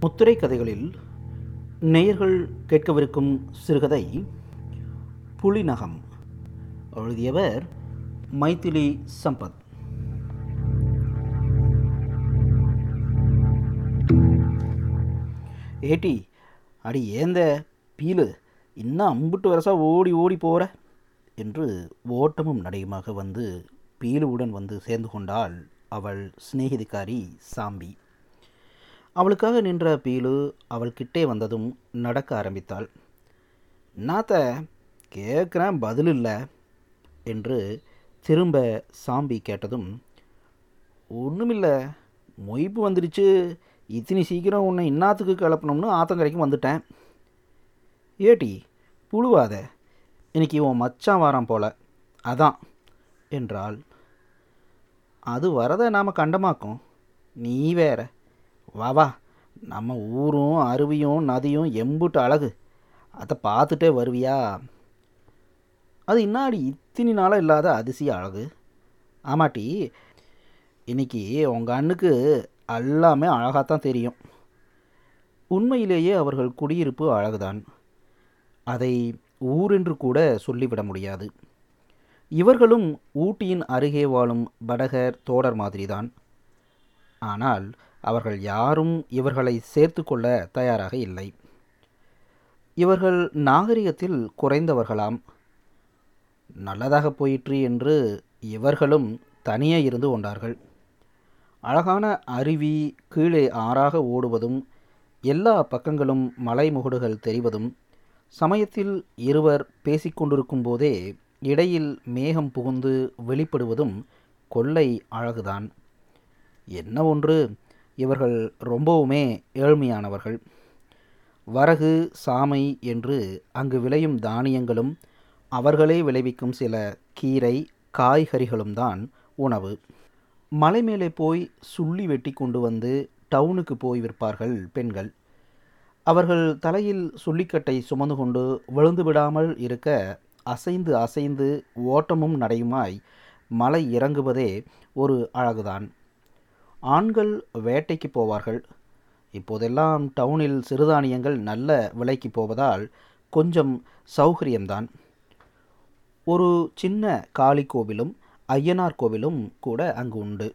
முத்திரை கதைகளில் நேயர்கள் கேட்கவிருக்கும் சிறுகதை புலிநகம். எழுதியவர் மைதிலி சம்பத். ஏட்டி, அடி ஏந்த பீலு, இன்னும் அம்புட்டு வருஷா ஓடி ஓடி போகிற என்று ஓட்டமும் நடையுமாக வந்து பீலுவுடன் வந்து சேர்ந்து கொண்டாள் அவள் சிநேகிதிக்காரி சாம்பி. அவளுக்காக நின்ற பீலு அவள் கிட்டே வந்ததும் நடக்க ஆரம்பித்தாள். "நாத்த கேட்குறேன், பதில் இல்லை" என்று திரும்ப சாம்பி கேட்டதும், "ஒன்றுமில்லை, மொய்ப்பு வந்துடுச்சு, இத்தனி சீக்கிரம் உன்னை இன்னாத்துக்கு கிளப்பணும்னு ஆத்தங்கரைக்கும் வந்துட்டேன்." "ஏட்டி புழுவாத, இன்னைக்கு உன் மச்சான் வாரான் போல, அதான்" என்றாள். "அது வரதை நாம் கண்டமாக்கும், நீ வேற. வா வா, நம்ம ஊரும் அருவியும் நதியும் எம்புட்டு அழகு, அதை பார்த்துட்டே வருவியா? அது இன்னாடி இத்தினி நாளாக இல்லாத அதிசய அழகு. ஆமாட்டி, இன்னைக்கு உங்கள் அண்ணுக்கு எல்லாமே அழகாகத்தான் தெரியும்." உண்மையிலேயே அவர்கள் குடியிருப்பு அழகுதான், அதை ஊரென்று கூட சொல்லிவிட முடியாது. இவர்களும் ஊட்டியின் அருகே வாழும் படகர் தோடர் மாதிரிதான். ஆனால் அவர்கள் யாரும் இவர்களை சேர்த்து கொள்ள தயாராக இல்லை. இவர்கள் நாகரிகத்தில் குறைந்தவர்களாம். நல்லதாக போயிற்று என்று இவர்களும் தனியே இருந்து கொண்டார்கள். அழகான அருவி கீழே ஆறாக ஓடுவதும், எல்லா பக்கங்களும் மலை முகடுகள் தெரிவதும், சமயத்தில் இருவர் பேசிக்கொண்டிருக்கும் போதே இடையில் மேகம் புகுந்து வெளிப்படுவதும் கொள்ளை அழகுதான். என்ன ஒன்று, இவர்கள் ரொம்பவுமே ஏழ்மையானவர்கள். வரகு, சாமை என்று அங்கு விளையும் தானியங்களும் அவர்களே விளைவிக்கும் சில கீரை காய்கறிகளும் தான் உணவு. மலை மேலே போய் சுள்ளி வெட்டி கொண்டு வந்து டவுனுக்கு போய் விற்பார்கள் பெண்கள். அவர்கள் தலையில் சுள்ளிக்கட்டை சுமந்து கொண்டு விழுந்து விடாமல் இருக்க அசைந்து அசைந்து ஓட்டமும் நடையுமாய் மலை இறங்குவதே ஒரு அழகுதான். ஆண்கள் வேட்டைக்கு போவார்கள். இப்போதெல்லாம் டவுனில் சிறுதானியங்கள் நல்ல விலைக்கு போவதால் கொஞ்சம் சௌகரியம்தான். ஒரு சின்ன காளி கோவிலும் ஐயனார் கோவிலும் கூட அங்கு உண்டு.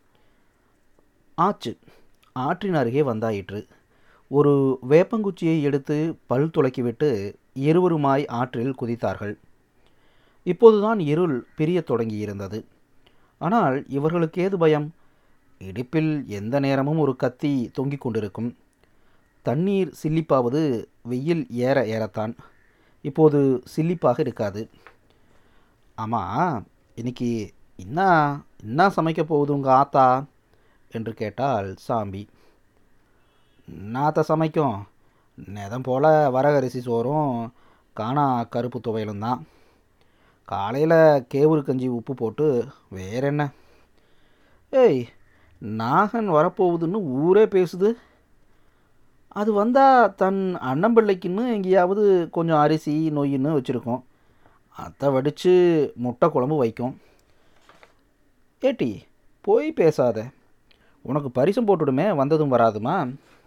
ஆற்றின் அருகே வந்தாயிற்று. ஒரு வேப்பங்குச்சியை எடுத்து பல் துளக்கிவிட்டு இருவருமாய் ஆற்றில் குதித்தார்கள். இப்போதுதான் இருள் பிரிய தொடங்கியிருந்தது. ஆனால் இவர்களுக்கு ஏது பயம்? இடுப்பில் எந்த நேரமும் ஒரு கத்தி தொங்கிக் கொண்டிருக்கும். தண்ணீர் சில்லிப்பாவது வெயில் ஏற ஏறத்தான். இப்போது சில்லிப்பாக இருக்காது. "ஆமாம், இன்னைக்கு என்ன சமைக்க போகுது உங்கள் ஆத்தா?" என்று கேட்டாள் சாம்பி. "நாத்த சமைக்கும், நேதம் போல் வரகரிசி சோறும் காணா கருப்பு துவையலும் தான். காலையில் கேவுரு கஞ்சி உப்பு போட்டு வேறென்ன. ஏய், நாகன் வரப்போகுதுன்னு ஊரே பேசுது. அது வந்தால் தன் அண்ணம்பிள்ளைக்குன்னு எங்கேயாவது கொஞ்சம் அரிசி நொய்யின்னு வச்சுருக்கோம். அதை வடித்து முட்டை குழம்பு வைக்கும். ஏட்டி போய் பேசாத, உனக்கு பரிசம் போட்டுடுமே, வந்ததும் வராதுமா."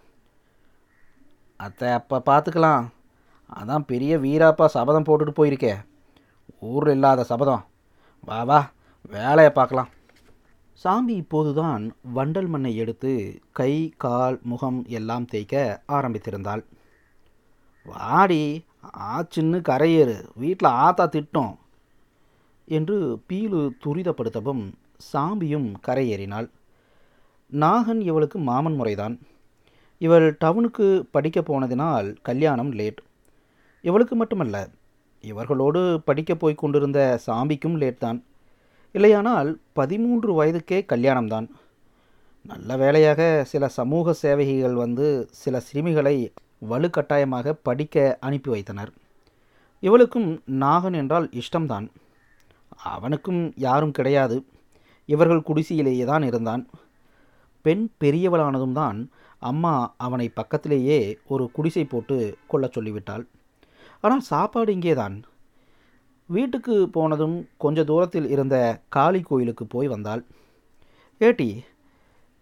"அத்தை அப்போ பார்த்துக்கலாம், அதான் பெரிய வீராப்பா சபதம் போட்டுட்டு போயிருக்கே, ஊரில் இல்லாத சபதம். வா வா, வேலையை பார்க்கலாம்." சாம்பி இப்போதுதான் வண்டல் மண்ணை எடுத்து கை கால் முகம் எல்லாம் தேய்க்க ஆரம்பித்திருந்தாள். "வாடி, ஆச்சுன்னு கரையேறு, வீட்டில் ஆத்தா திட்டம்" என்று பீலு துரிதப்படுத்தவும் சாம்பியும் கரையேறினாள். நாகன் இவளுக்கு மாமன் முறைதான். இவள் டவுனுக்கு படிக்க போனதினால் கல்யாணம் லேட். இவளுக்கு மட்டுமல்ல, இவர்களோடு படிக்க போய் கொண்டிருந்த சாம்பிக்கும் லேட் தான். இல்லையானால் 13 வயதுக்கே கல்யாணம்தான். நல்ல வேளையாக சில சமூக சேவகிகள் வந்து சில சிறுமிகளை வலுக்கட்டாயமாக படிக்க அனுப்பி வைத்தனர். இவளுக்கும் நாகன் என்றால் இஷ்டம்தான். அவனுக்கும் யாரும் கிடையாது. இவர்கள் குடிசையிலேயே தான் இருந்தான். பெண் பெரியவளானதும் தான் அம்மா அவனை பக்கத்திலேயே ஒரு குடிசை போட்டு கொள்ள சொல்லிவிட்டாள். ஆனால் சாப்பாடு இங்கேதான். வீட்டுக்கு போனதும் கொஞ்ச தூரத்தில் இருந்த காளி கோயிலுக்கு போய் வந்தாள். "ஏட்டி,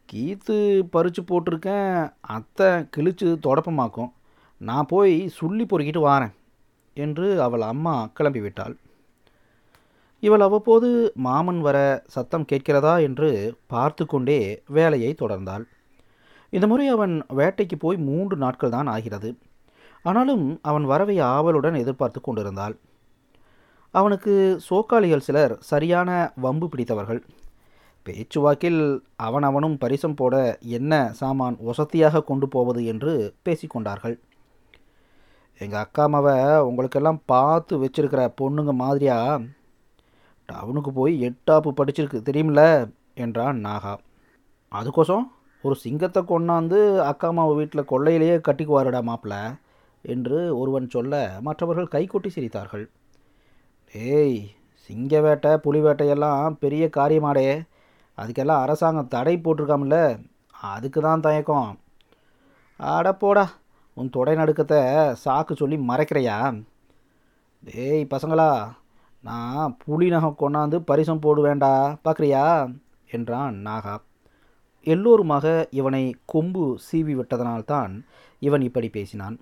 கீத்து பறித்து போட்டிருக்கேன், அத்தை கிழிச்சு தொடப்பமாக்கும். நான் போய் சுள்ளி பொறுக்கிட்டு வாரேன் என்று அவள் அம்மா கிளம்பிவிட்டாள். இவள் அவ்வப்போது மாமன் வர சத்தம் கேட்கிறதா என்று பார்த்து கொண்டே வேலையை தொடர்ந்தாள். இந்த முறை அவன் வேட்டைக்கு போய் 3 நாட்கள் தான் ஆகிறது. ஆனாலும் அவன் வரவை ஆவலுடன் எதிர்பார்த்து கொண்டிருந்தாள். அவனுக்கு சோக்காளிகள் சிலர் சரியான வம்பு பிடித்தவர்கள். பேச்சுவாக்கில் அவனும் பரிசம் போட என்ன சாமான் வசதியாக கொண்டு போவது என்று பேசிக்கொண்டார்கள். எங்கள் அக்கா அம்மாவை உங்களுக்கெல்லாம் பார்த்து வச்சிருக்கிற பொண்ணுங்க மாதிரியா டவுனுக்கு போய் 8ஆப்பு படிச்சிருக்கு தெரியுமில்ல என்றான் நாகா. அதுக்கோசம் ஒரு சிங்கத்தை கொண்டாந்து அக்கா அம்மாவை வீட்டில் கொள்ளையிலேயே கட்டிக்குவாருடா மாப்பிள்ள என்று ஒருவன் சொல்ல மற்றவர்கள் கைகொட்டி சிரித்தார்கள். ஏய், சிங்க வேட்டை புலி வேட்டையெல்லாம் பெரிய காரியமாடே, அதுக்கெல்லாம் அரசாங்கம் தடை போட்டிருக்காமல்ல, அதுக்கு தான் தயக்கம். அடப்போடா, உன் தொடை நடுக்கத்தை சாக்கு சொல்லி மறைக்கிறையா? டேய் பசங்களா, நான் புலி நகம் கொண்டாந்து பரிசம் போடுவேண்டா பார்க்குறியா என்றான் நாகா. எல்லோருமாக இவனை கொம்பு சீவி விட்டதனால்தான் இவன் இப்படி பேசினான்.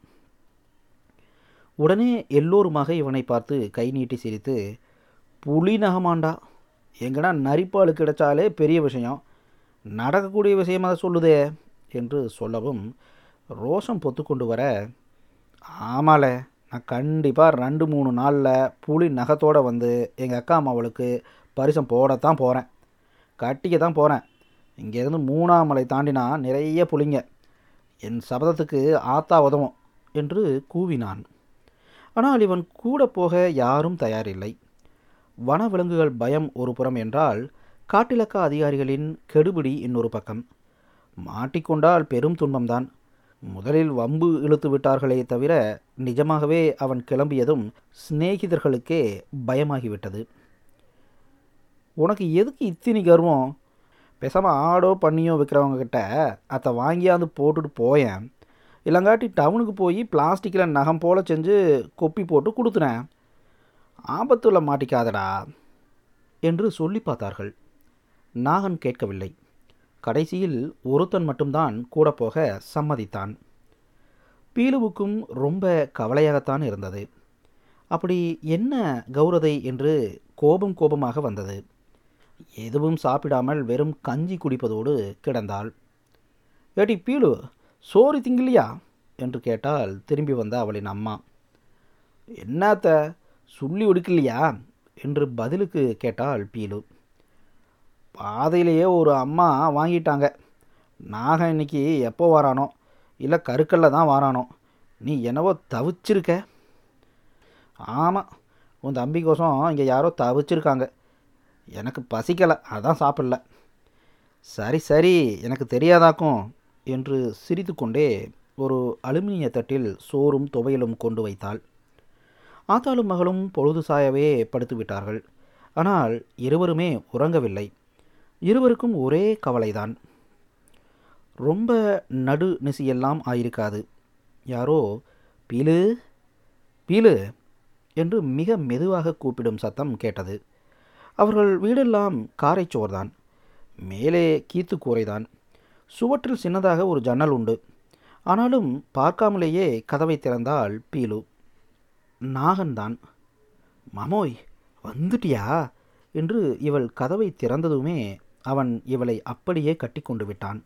உடனே எல்லோருமாக இவனை பார்த்து கை நீட்டி சிரித்து, புலி நகமாண்டா, எங்கடா நரிப்பால் கிடைச்சாலே பெரிய விஷயம், நடக்கக்கூடிய விஷயமாக சொல்லுதே என்று சொல்லவும் ரோஷம் பொத்துக்கொண்டு வர, ஆமால, நான் கண்டிப்பாக 2-3 நாளில் புலி நகத்தோடு வந்து எங்கள் அக்கா அம்மாவளுக்கு பரிசம் போடத்தான் போகிறேன், கட்டிக்க தான் போகிறேன். இங்கேருந்து 3ஆம் மலை தாண்டினா நிறைய புலிங்க, என் சபதத்துக்கு ஆத்தா உதவும் என்று கூவினான். ஆனால் இவன் கூட போக யாரும் தயாரில்லை. வனவிலங்குகள் பயம் ஒரு புறம் என்றால், காட்டிலக்கா அதிகாரிகளின் கெடுபிடி இன்னொரு பக்கம். மாட்டிக்கொண்டால் பெரும் துன்பம்தான். முதலில் வம்பு இழுத்து விட்டார்களே தவிர நிஜமாகவே அவன் கிளம்பியதும் சிநேகிதர்களுக்கே பயமாகிவிட்டது. உனக்கு எதுக்கு இத்தினி கர்வம்? பேசாமல் ஆடோ பண்ணியோ விற்கிறவங்கக்கிட்ட அதை வாங்கியாந்து போட்டுட்டு போயேன், இல்லைங்காட்டி டவுனுக்கு போய் பிளாஸ்டிக்கில் நகம் போல செஞ்சு கொப்பி போட்டு கொடுத்துனேன், ஆபத்துல மாட்டிக்காதடா என்று சொல்லி பார்த்தார்கள். நாகன் கேட்கவில்லை. கடைசியில் ஒருத்தன் மட்டும்தான் கூட போக சம்மதித்தான். பீலுவுக்கும் ரொம்ப கவலையாகத்தான் இருந்தது. அப்படி என்ன கௌரதை என்று கோபமாக வந்தது. எதுவும் சாப்பிடாமல் வெறும் கஞ்சி குடிப்பதோடு கிடந்தாள். ஏடி பீலு, சோறு திங்கிலியா என்று கேட்டால் திரும்பி வந்த அவளின் அம்மா. என்னத்த சுள்ளி ஒடுக்கலையா என்று பதிலுக்கு கேட்டாள் பீலு. பாதையிலேயே ஒரு அம்மா வாங்கிட்டாங்க, நாகம் இன்னைக்கு எப்போ வாரானோ, இல்லை கருக்கல்ல தான் வாரானோ, நீ என்னவோ தவிச்சிருக்க. ஆமாம், உன் தம்பிக்கோசம் இங்கே யாரோ தவிச்சிருக்காங்க, எனக்கு பசிக்கலை அதான் சாப்பிடல. சரி சரி, எனக்கு தெரியாதாக்கும் என்று சிரித்து கொண்டே ஒரு அலுமினிய தட்டில் சோறும் துவையலும் கொண்டு வைத்தாள். ஆத்தாளும் மகளும் பொழுது சாயவே படுத்து விட்டார்கள். ஆனால் இருவருமே உறங்கவில்லை. இருவருக்கும் ஒரே கவலைதான். ரொம்ப நடு நிசியெல்லாம் ஆயிருக்காது. யாரோ பீலு பீலு என்று மிக மெதுவாக கூப்பிடும் சத்தம் கேட்டது. அவர்கள் வீடெல்லாம் காரைச்சோர்தான். மேலே கீத்து கூரைதான். சுவற்றில் சின்னதாக ஒரு ஜன்னல் உண்டு. ஆனாலும் பார்க்காமலேயே கதவை திறந்தாள் பீலு. நாகன்தான். மாமோய், வந்துட்டியா என்று இவள் கதவை திறந்ததுமே அவன் இவளை அப்படியே கட்டி கொண்டு விட்டான்.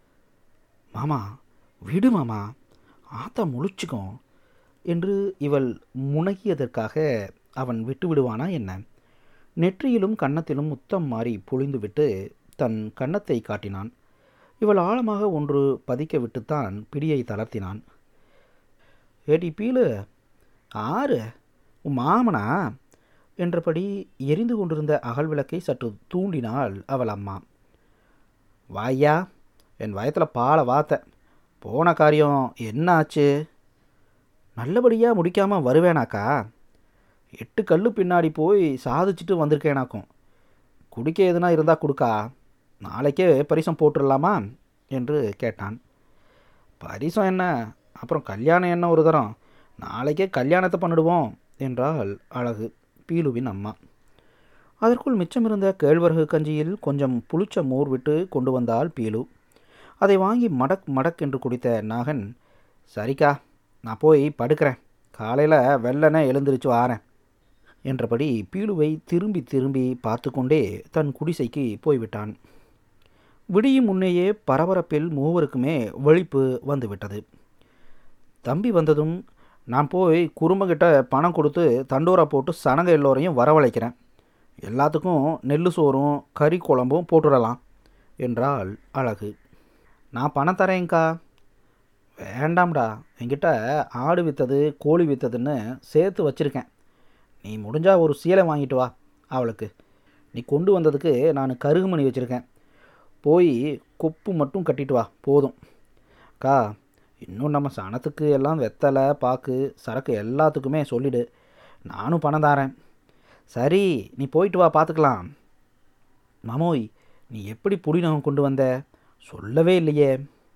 மாமா விடு மாமா, ஆத்தா முழிச்சுக்கும் என்று இவள் முனகியதற்காக அவன் விட்டு விடுவானா என்ன? நெற்றியிலும் கன்னத்திலும் முத்தம் மாறி பொழிந்துவிட்டு தன் கன்னத்தை காட்டினான். இவள் ஆழமாக ஒன்று பதிக்க விட்டுத்தான் பிடியை தளர்த்தினான். ஏடி பீலு, ஆறு உன் மாமனா என்றபடி எரிந்து கொண்டிருந்த அகல் விளக்கை சற்று தூண்டினாள் அவள் அம்மா. வாயா, என் வயத்தில் பாலை வாத்த, போன காரியம் என்ன ஆச்சு? நல்லபடியாக முடிக்காமல் வருவேனாக்கா? 8 கல் பின்னாடி போய் சாதிச்சுட்டு வந்திருக்கேனாக்கும். குடிக்க எதுனா இருந்தால் கொடுக்கா, நாளைக்கே பரிசம் போட்டுடலாமா என்று கேட்டான். பரிசம் என்ன, அப்புறம் கல்யாணம் என்ன ஒரு தரம், நாளைக்கே கல்யாணத்தை பண்ணிடுவோம் என்றாள் அழகு பீலுவின் அம்மா. அதற்குள் மிச்சமிருந்த கேழ்வரகு கஞ்சியில் கொஞ்சம் புளிச்ச மோர் விட்டு கொண்டு வந்தாள் பீலு. அதை வாங்கி மடக் மடக் என்று குடித்த நாகன், சரிக்கா, நான் போய் படுக்கிறேன், காலையில் வெள்ளனை எழுந்திரிச்சு வாரேன் என்றபடி பீலுவை திரும்பி திரும்பி பார்த்து கொண்டே தன் குடிசைக்கு போய்விட்டான். விடியும் முன்னேயே பரபரப்பில் மூவருக்குமே விழிப்பு வந்துவிட்டது. தம்பி வந்ததும், நான் போய் குறும்பங்கிட்ட பணம் கொடுத்து தண்டோரா போட்டு சனங்க எல்லோரையும் வரவழைக்கிறேன், எல்லாத்துக்கும் நெல் சோறும் கறி குழம்பும் போட்டுடலாம் என்றாள் அழகு. நான் பணம் தரேங்க்கா. வேண்டாம்டா, என்கிட்ட ஆடு விற்றது கோழி விற்றதுன்னு சேர்த்து வச்சுருக்கேன், நீ முடிஞ்சால் ஒரு சீலை வாங்கிட்டு வா அவளுக்கு, நீ கொண்டு வந்ததுக்கு நான் கருகுமணி வச்சுருக்கேன், போய் கொப்பு மட்டும் கட்டிட்டு வா போதும். அக்கா, இன்னும் நம்ம சனத்துக்கு எல்லாம் வெத்தலை பாக்கு சரக்கு எல்லாத்துக்குமே சொல்லிடு, நானும் பணம் தாரேன். சரி, நீ போயிட்டு வா, பார்த்துக்கலாம். மாமோய், நீ எப்படி புடினகம் கொண்டு வந்த, சொல்லவே இல்லையே.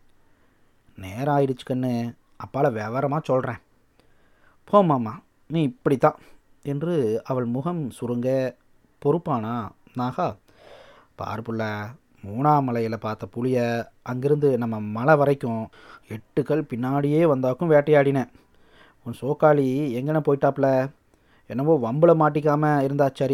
நேரம் ஆயிடுச்சு கண்ணு, அப்பால விவரமாக சொல்கிறேன். போமாம்மா, நீ இப்படித்தான் என்று அவள் முகம் சுருங்க, பொறுப்பானா நாகா? பார்ப்புள்ள, 3ஆம் மலையில் பார்த்த புளியை அங்கிருந்து நம்ம மலை வரைக்கும் 8 கல் பின்னாடியே வந்தாக்கும் வேட்டையாடினேன். உன் சோக்காளி எங்கன போயிட்டாப்புல, என்னவோ வம்பில் மாட்டிக்காமல் இருந்தா சரி.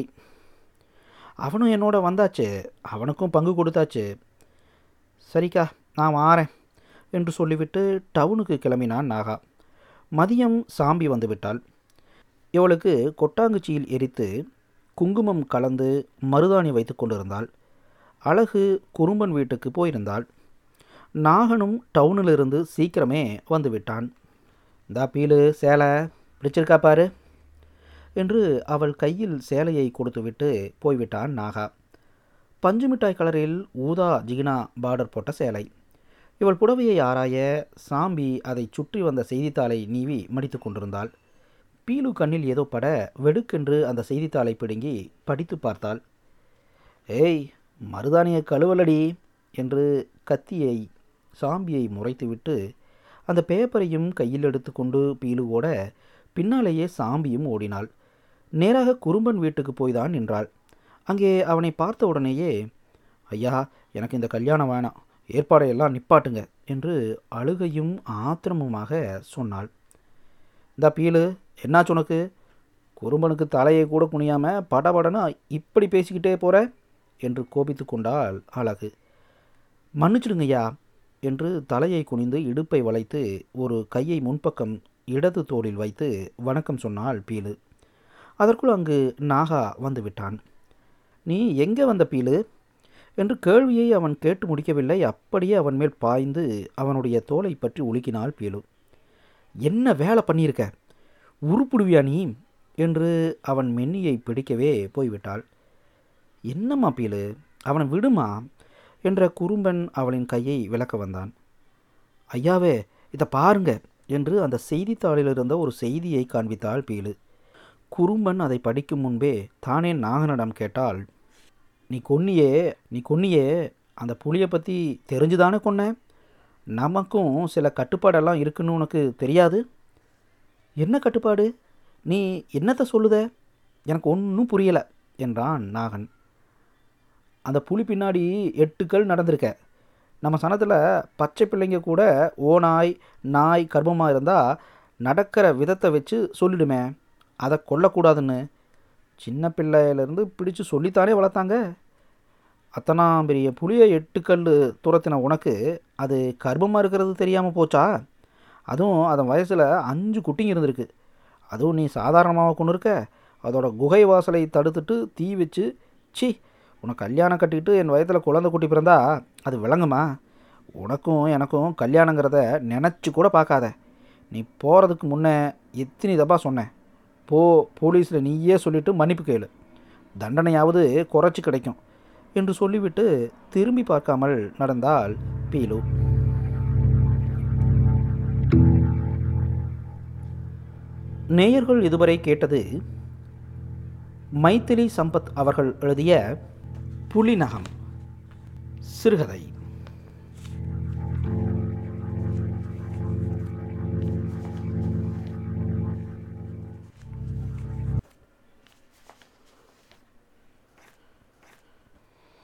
அவனும் என்னோட வந்தாச்சு, அவனுக்கும் பங்கு கொடுத்தாச்சு. சரிக்கா, நான் வாரேன் என்று சொல்லிவிட்டு டவுனுக்கு கிளம்பினான் நாகா. மதியம் சாம்பி வந்து விட்டாள். இவளுக்கு கொட்டாங்குச்சியில் எரித்து குங்குமம் கலந்து மருதாணி வைத்து கொண்டிருந்தாள். அழகு குறும்பன் வீட்டுக்கு போயிருந்தாள். நாகனும் டவுனிலிருந்து சீக்கிரமே வந்து விட்டான். இந்தா பீலு, சேலை பிடிச்சிருக்கா பாரு என்று அவள் கையில் சேலையை கொடுத்துவிட்டு போய்விட்டான் நாகா. பஞ்சு மிட்டாய் கலரில் ஊதா ஜிகினா பார்டர் போட்ட சேலை. இவள் புடவையை ஆராய சாம்பி அதை சுற்றி வந்த செய்தித்தாளை நீவி மடித்து கொண்டிருந்தாள். பீலு கண்ணில் ஏதோ பட வெடுக்கென்று அந்த செய்தித்தாளை பிடுங்கி படித்து பார்த்தாள். ஏய், மருதாணியை கழுவலடி என்று கத்தியை சாம்பியை முறைத்துவிட்டு அந்த பேப்பரையும் கையில் எடுத்து கொண்டு பீலுவோட பின்னாலேயே சாம்பியும் ஓடினாள். நேராக குறும்பன் வீட்டுக்கு போய்தான் நின்றாள். அங்கே அவனை பார்த்த உடனேயே, ஐயா, எனக்கு இந்த கல்யாணம் வேணாம், ஏற்பாடையெல்லாம் நிப்பாட்டுங்க என்று அழுகையும் ஆத்திரமுமாக சொன்னாள். இந்த பீலு, என்னாச்சு உனக்கு? குறும்பனுக்கு தலையை கூட குனியாமல் படபடன்னு இப்படி பேசிக்கிட்டே போகிற என்று கோபித்து கொண்டாள் அழகு. மன்னிச்சிடுங்கய்யா என்று தலையை குனிந்து இடுப்பை வளைத்து ஒரு கையை முன்பக்கம் இடது தோளில் வைத்து வணக்கம் சொன்னாள் பீலு. அதற்குள் அங்கு நாகா வந்து விட்டான். நீ எங்கே வந்த பீலு என்று கேள்வியை அவன் கேட்டு முடிக்கவில்லை. அப்படியே அவன் மேல் பாய்ந்து அவனுடைய தோலை பற்றி உலுக்கினாள் பீலு. என்ன வேலை பண்ணியிருக்க, உருப்பிடுவியா நீ என்று அவன் மென்னியை பிடிக்கவே போய்விட்டாள். என்னம்மா பீலு, அவனை விடுமா என்ற குறும்பன் அவளின் கையை விலக்க வந்தான். ஐயாவே, இதை பாருங்க என்று அந்த செய்தித்தாளில் இருந்த ஒரு செய்தியை காண்பித்தாள் பீலு. குறும்பன் அதை படிக்கும் முன்பே தானே நாகனிடம் கேட்டாள், நீ கொன்னியே அந்த புலியை பற்றி தெரிஞ்சுதானே கொன்ன? நமக்கும் சில கட்டுப்பாடெல்லாம் இருக்குன்னு உனக்கு தெரியாது? என்ன கட்டுப்பாடு? நீ என்னத்தை சொல்லுத? எனக்கு ஒன்றும் புரியலை என்றான் நாகன். அந்த புலி பின்னாடி 8 கல் நடந்திருக்க. நம்ம சனத்தில் பச்சை பிள்ளைங்க கூட ஓநாய் நாய் கர்ப்பமாக இருந்தால் நடக்கிற விதத்தை வச்சு சொல்லிடுமே, அதை கொல்லக்கூடாதுன்னு. சின்ன பிள்ளையிலேருந்து பிடிச்சு சொல்லித்தானே வளர்த்தாங்க. அத்தனாம் பெரிய புளியை 8 கல் துரத்தின உனக்கு அது கர்ப்பமாக இருக்கிறது தெரியாமல் போச்சா? அதுவும் அதன் வயசில் 5 குட்டிங்க இருந்திருக்கு. அதுவும் நீ சாதாரணமாக கொண்டு இருக்க. அதோட குகை வாசலை தடுத்துட்டு தீ வச்சு, சி, உனக்கு கல்யாணம் கட்டிக்கிட்டு என் வயத்தில் குழந்தை குட்டி பிறந்தா அது விளங்குமா? உனக்கும் எனக்கும் கல்யாணங்கிறத நினச்சி கூட பார்க்காத. நீ போகிறதுக்கு முன்னே எத்தனை தப்பா சொன்னேன். போ, போலீஸில் நீயே சொல்லிவிட்டு மன்னிப்பு கேளு, தண்டனையாவது குறைச்சி கிடைக்கும் என்று சொல்லிவிட்டு திரும்பி பார்க்காமல் நடந்தாள் பீலு. நேயர்கள் இதுவரை கேட்டது மைதிலி சம்பத் அவர்கள் எழுதிய புலிநகம் சிறுகதை.